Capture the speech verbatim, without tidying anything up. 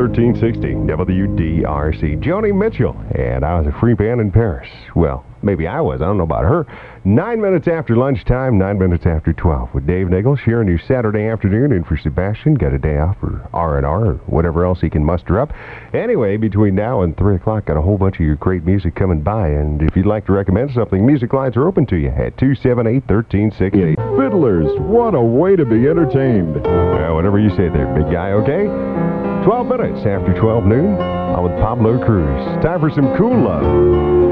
thirteen sixty W D R C. Joni Mitchell, and I was a free band in Paris. Well, maybe I was. I don't know about her. Nine minutes after lunchtime, nine minutes after twelve, with Dave Nichols here on your Saturday afternoon. And for Sebastian, got a day off for R and R or whatever else he can muster up. Anyway, between now and three o'clock, got a whole bunch of your great music coming by. And if you'd like to recommend something, music lines are open to you at two seven eight, one three six eight. Fiddlers, what a way to be entertained. Uh, whatever you say there, big guy, okay? twelve minutes after twelve noon, I'm with Pablo Cruz. Time for some Cool Love.